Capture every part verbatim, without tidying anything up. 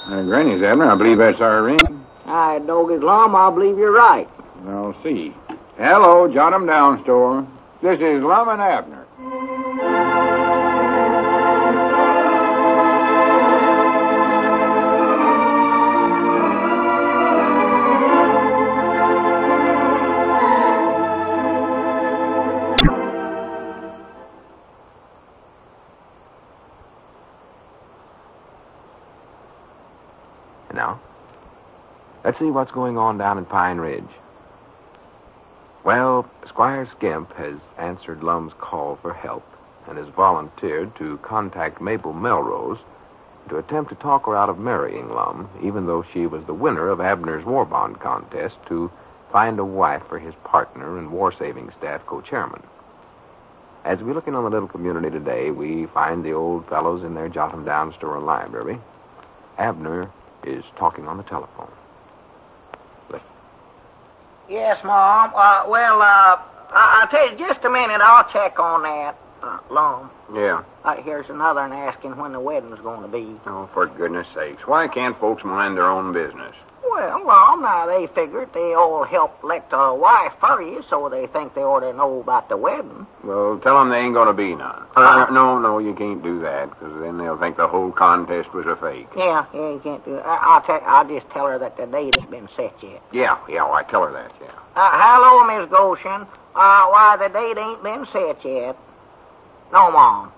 Uh, Granny's, Abner. I believe that's our ring. Hi, Doggy's Lum. I believe you're right. I'll see. Hello, Jot 'em Down store. This is Lum and Abner. Now, let's see what's going on down in Pine Ridge. Well, Squire Skimp has answered Lum's call for help and has volunteered to contact Mabel Melrose to attempt to talk her out of marrying Lum, even though she was the winner of Abner's war bond contest to find a wife for his partner and war saving staff co-chairman. As we look in on the little community today, we find the old fellows in their Jot 'em Down store and library. Abner is talking on the telephone. Listen. Yes, Mom. Uh, well, uh, I- I'll tell you, just a minute. I'll check on that, uh, Lum. Yeah. Uh, here's another one asking when the wedding's going to be. Oh, for goodness sakes. Why can't folks mind their own business? Well, Lum, now they figured they all helped elect a wife for you, so they think they ought to know about the wedding. Well, tell them they ain't going to be none. Uh, no, no, you can't do that, because then they'll think the whole contest was a fake. Yeah, yeah, you can't do that. I- I'll, tell, I'll just tell her that the date has been set yet. Yeah, yeah, I tell her that, yeah. Uh, hello, Miss Goshen. Uh, why, the date ain't been set yet. No, Mom.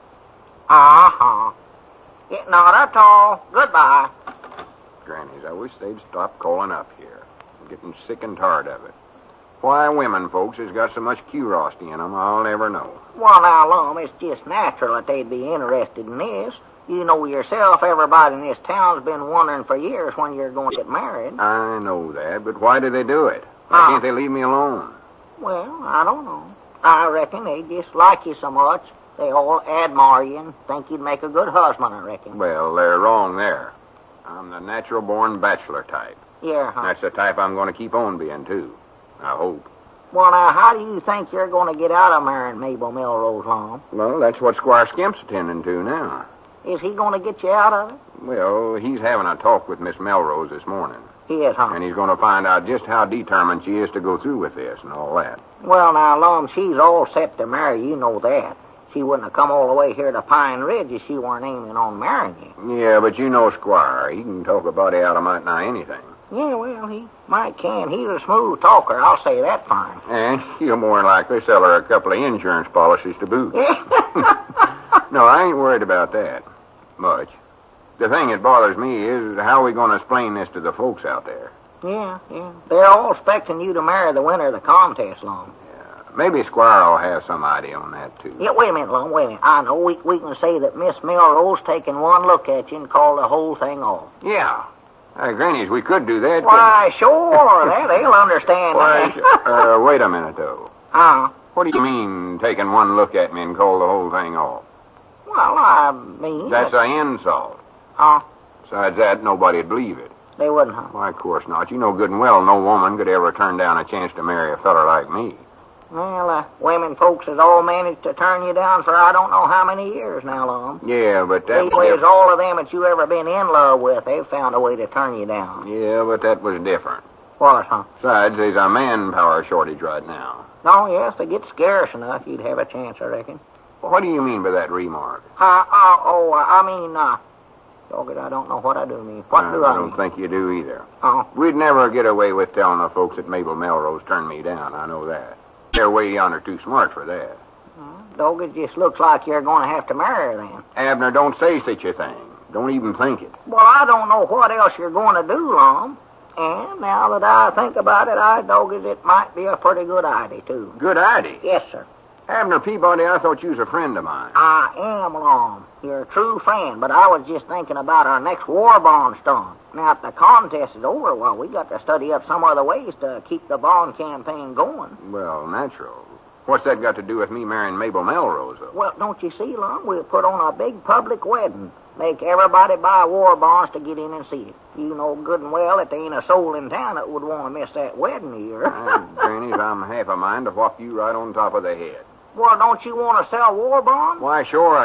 Uh-huh. Yeah, not at all. Goodbye. Grannies, I wish they'd stop calling up here. I'm getting sick and tired of it. Why women folks has got so much curiosity in them, I'll never know. Well, now, Lum, it's just natural that they'd be interested in this. You know yourself, everybody in this town's been wondering for years when you're going to get married. I know that, but why do they do it? Why Ah. can't they leave me alone? Well, I don't know. I reckon they just like you so much, they all admire you and think you'd make a good husband, I reckon. Well, they're wrong there. I'm the natural-born bachelor type. Yeah, huh? That's the type I'm going to keep on being, too. I hope. Well, now, how do you think you're going to get out of marrying Mabel Melrose, Lum? Well, that's what Squire Skimp's attending to now. Is he going to get you out of it? Well, he's having a talk with Miss Melrose this morning. He is, huh? And he's going to find out just how determined she is to go through with this and all that. Well, now, Lum, she's all set to marry, you know that. She wouldn't have come all the way here to Pine Ridge if she weren't aiming on marrying you. Yeah, but you know Squire. He can talk a body out of might nigh anything. Yeah, well, he might can. He's a smooth talker, I'll say that fine. And he'll more than likely sell her a couple of insurance policies to boot. No, I ain't worried about that much. The thing that bothers me is how are we going to explain this to the folks out there? Yeah, yeah. They're all expecting you to marry the winner of the contest, Lum. Maybe Squire will have some idea on that, too. Yeah, wait a minute, Lum, wait a minute. I know we, we can say that Miss Melrose taking one look at you and call the whole thing off. Yeah. Uh, Grannies, we could do that. Why, sure, that they'll understand Why, that. uh, wait a minute, though. Uh, What do you mean, taking one look at me and call the whole thing off? well, I mean... That's an insult. Uh, Besides that, nobody'd believe it. they wouldn't, huh? Why, of course not. You know good and well no woman could ever turn down a chance to marry a feller like me. Well, uh, women folks has all managed to turn you down for I don't know how many years now, Lum. Yeah, but that... Anyways, all of them that you ever been in love with, they've found a way to turn you down. Yeah, but that was different. What, huh? Besides, there's a manpower shortage right now. No, yes, they get scarce enough, you'd have a chance, I reckon. Well, what do you mean by that remark? Uh, uh, oh, uh, I mean, uh, dog it, I don't know what I do mean. What Uh, do I, I don't mean? think you do either. Oh, We'd never get away with telling the folks that Mabel Melrose turned me down, I know that. They're way yonder too smart for that. dog, it just looks like you're going to have to marry her then. Abner, don't say such a thing. Don't even think it. Well, I don't know what else you're going to do, Lum. And now that I think about it, I dog it, it might be a pretty good idea, too. Good idea. Yes, sir. Abner Peabody, I thought you was a friend of mine. I am, Lum. You're a true friend, but I was just thinking about our next war bond stunt. Now, if the contest is over, well, we got to study up some other ways to keep the bond campaign going. Well, natural. What's that got to do with me marrying Mabel Melrose, though? Well, don't you see, Lum? We'll put on a big public wedding. Make everybody buy war bonds to get in and see it. You know good and well that there ain't a soul in town that would want to miss that wedding of yours. Uh, Grannies, I'm half a mind to whop you right on top of the head. Well, don't you want to sell war bonds? Why, sure I do.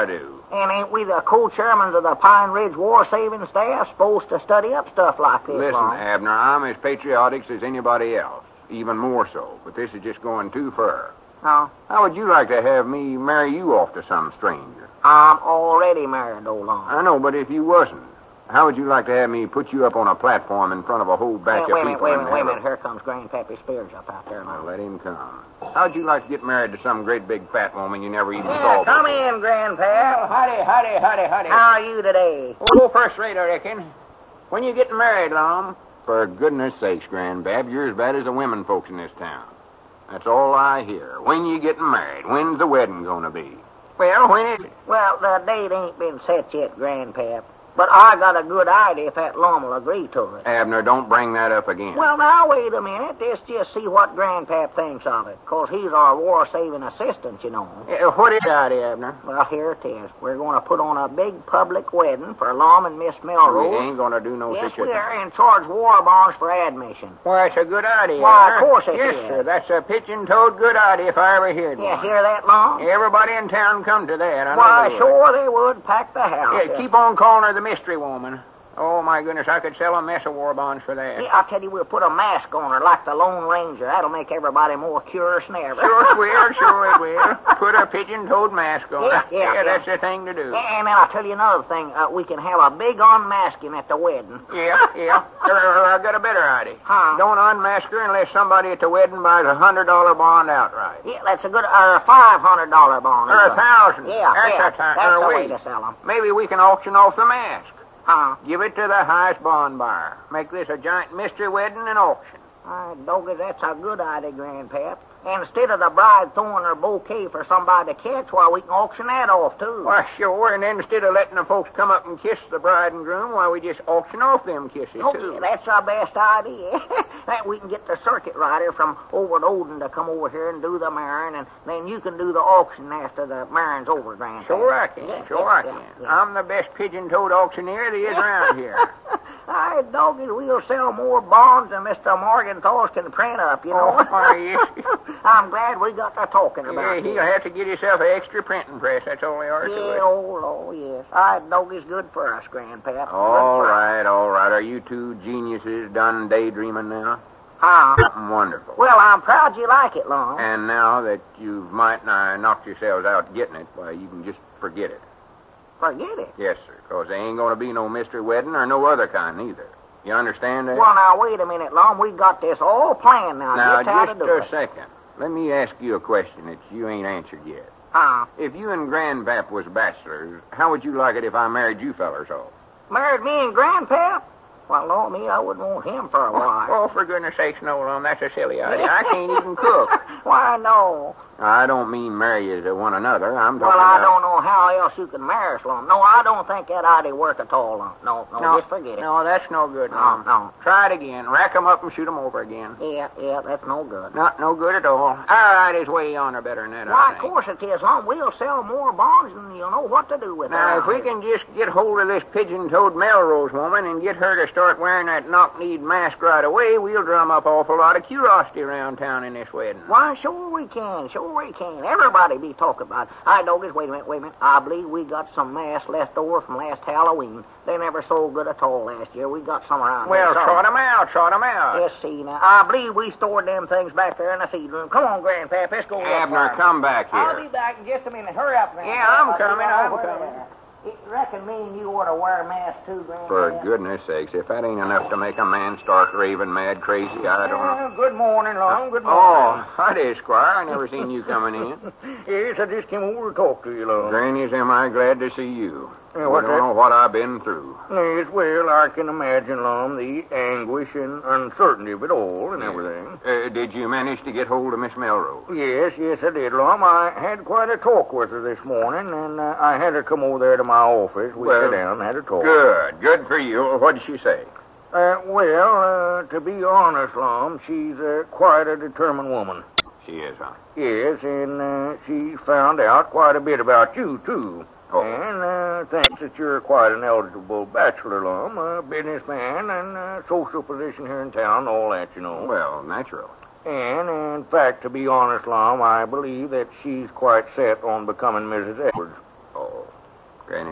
And ain't we the co-chairmans of the Pine Ridge War Saving Staff supposed to study up stuff like this? Listen, Lum? Abner, I'm as patriotic as anybody else, even more so, but this is just going too far. Oh, How would you like to have me marry you off to some stranger? I'm already married, old Lum. I know, but if you wasn't, how would you like to have me put you up on a platform in front of a whole batch Wait, wait a of minute, people? wait a and minute, wait a have minute. Here comes Grandpappy Spears up out there, Well, Lum. let him come. How'd you like to get married to some great big fat woman you never even Yeah, saw come before? in, Grandpa. Howdy, howdy, howdy, howdy. How are you today? Oh, first rate, I reckon. When you getting married, Lum? For goodness sakes, Grandbab, you're as bad as the women folks in this town. That's all I hear. When you getting married? When's the wedding gonna be? Well, when is it? Well, the date ain't been set yet, Grandpap. But I got a good idea if that Lum will agree to it. Abner, don't bring that up again. Well, now, wait a minute. Let's just see what Grandpap thinks of it. 'Cause he's our war-saving assistant, you know. Uh, what is that, Abner? Well, here it is. We're going to put on a big public wedding for Lum and Miss we Melrose. ain't gonna do no Yes, such a we are thing. and charge war bonds for admission. Why, it's a good idea. Why, of Abner. course it yes, is. sir. That's a pigeon-toed good idea if I ever heard Yeah, one. hear that, Lum? Everybody in town come to that. I know Why, they would. sure they would. Pack the house. Yeah, keep on calling her the mystery woman. Oh, my goodness, I could sell a mess of war bonds for that. Yeah, I'll tell you, we'll put a mask on her like the Lone Ranger. That'll make everybody more curious than ever. Sure it will, sure it will. Put a pigeon-toed mask on. Yeah, yeah, yeah. That's the thing to do. And then I'll tell you another thing. Uh, we can have a big unmasking at the wedding. Yeah, yeah. Or, or I got a better idea. Huh? Don't unmask her unless somebody at the wedding buys a hundred dollar bond outright. Yeah, that's a good, or a five hundred dollar bond. Or a thousand. Yeah, that's yeah. a time. That's or the we. way to sell them. Maybe we can auction off the mask. Huh? Give it to the highest bond buyer. Make this a giant mystery wedding and auction. Uh, Doggy, that's a good idea, Grandpap. And instead of the bride throwing her bouquet for somebody to catch, why, we can auction that off, too. Why, sure. And then instead of letting the folks come up and kiss the bride and groom, why, we just auction off them kisses, Oh, too. yeah, that's our best idea. That we can get the circuit rider from over at Odin to come over here and do the marrying, and then you can do the auction after the marrying's over, Grandpap. Sure I can. Yeah, sure yeah, I yeah, can. yeah. I'm the best pigeon-toed auctioneer there is around here. All right, Doggy, we'll sell more bonds than Mister Morgenthal's can print up, you know. Oh, why, yes. I'm glad we got to talking Yeah, about he'll this. have to get himself an extra printing press. That's all they are to Yeah, it. oh, Lord, yes. All right, Doggy's good for us, Grandpap. All Good for us. right, all right. Are you two geniuses done daydreaming now? Huh? Wonderful. Well, I'm proud you like it, Lon. And now that you've might nigh knocked yourselves out getting it, why, you can just forget it. Forget it. Yes, sir, because there ain't going to be no mystery wedding or no other kind either. You understand that? Well, now, wait a minute, Lon. We got this all planned now. now, just how just to do a it. second. Let me ask you a question that you ain't answered yet. Huh? If you and Grandpap was bachelors, how would you like it if I married you fellers off? Married me and Grandpap? Well, Lord, me, I wouldn't want him for a wife. Oh, for goodness sakes, no, Lum. That's a silly idea. I can't even cook. Why, no. I don't mean marry you to one another. I'm Well, talking I about... don't know how else you can marry us, Lon. No, I don't think that idea work at all, Lon. No, no, No, just forget it. No, that's no good, No, Lum. no. Try it again. Rack 'em up and shoot 'em over again. Yeah, yeah, that's no good. Not no good at all. All right, his way yonder better than that, Why, I of think. course it is, Lon. We'll sell more bonds and you'll know what to do with it. Now, if we can just get hold of this pigeon-toed Melrose woman and get her to start wearing that knock-kneed mask right away, we'll drum up an awful lot of curiosity around town in this wedding. Why, sure we can. Sure we can. Everybody be talking about it. All right, Doggies, wait a minute, wait a minute. I believe we got some masks left over from last Halloween. They never sold good at all last year. We got some around Well, here. trot 'em out, trot 'em out. Yes, see, now. I believe we stored them things back there in the feed room. Come on, Grandpap, let's go. look Abner, for 'em. come back here. I'll be back in just a minute. Hurry up, Grandpap. Yeah, I'm I'll be coming, right I'm over coming. there. You reckon me and you ought to wear masks too, Grandpap? For goodness sakes, if that ain't enough to make a man stark raving mad crazy, I don't know. Well, good morning, Long. Good morning. Oh, hi, Squire. I never seen you coming in. Yes, I just came over to talk to you, Long. Granny's, am I glad to see you. Yeah, I what's don't that? know what I've been through. Yes, well, I can imagine, Lum, the anguish and uncertainty of it all and everything. Uh, did you manage to get hold of Miss Melrose? Yes, yes, I did, Lum. I had quite a talk with her this morning, and uh, I had her come over there to my office. We Well, sat down and had a talk. Good, good for you. What did she say? Uh, well, uh, to be honest, Lum, she's uh, quite a determined woman. She is, huh? Yes, and uh, she found out quite a bit about you, too. Oh. And uh, thinks that you're quite an eligible bachelor, Lum, a businessman and uh, social position here in town, all that, you know. Well, natural. And, in fact, to be honest, Lum, I believe that she's quite set on becoming Missus Edwards. Oh.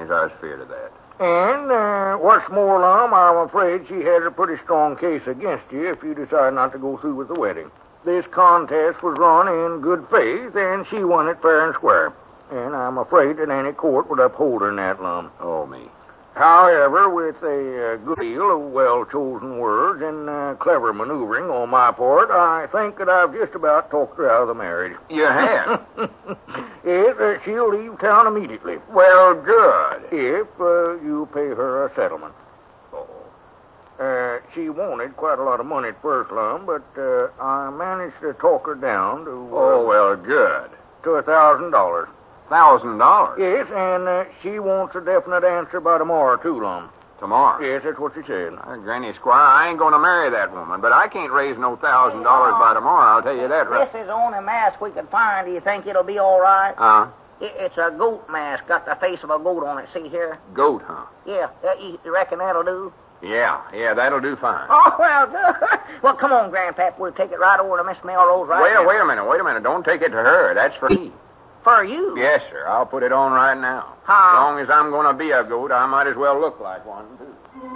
as I was feared of that. And uh, what's more, Lum, I'm afraid she has a pretty strong case against you if you decide not to go through with the wedding. This contest was run in good faith, and she won it fair and square. And I'm afraid that any court would uphold her in that, Lum. Oh, me. However, with a uh, good deal of well-chosen words and uh, clever maneuvering on my part, I think that I've just about talked her out of the marriage. You have? Yes, uh, she'll leave town immediately. Well, good. If uh, you pay her a settlement. Oh. Uh, she wanted quite a lot of money at first, Lum, but uh, I managed to talk her down to... Uh, Oh, well, good. To a thousand dollars. Thousand dollars? Yes, and uh, she wants a definite answer by tomorrow, too, Lum. Tomorrow? Yes, that's what she said. Uh, Granny Squire, I ain't going to marry that woman, but I can't raise no thousand dollars by tomorrow, I'll tell you that right. This is the only mask we could find. Do you think it'll be all right? Uh, It, it's a goat mask, got the face of a goat on it. See here? goat, huh? Yeah, uh, you you reckon that'll do? Yeah, yeah, that'll do fine. Oh, well, good. Well, come on, Grandpap. We'll take it right over to Miss Melrose right wait, now. a, wait a minute, wait a minute. Don't take it to her. That's for me. For you? Yes, sir. I'll put it on right now. Huh? As long as I'm going to be a goat, I might as well look like one, too.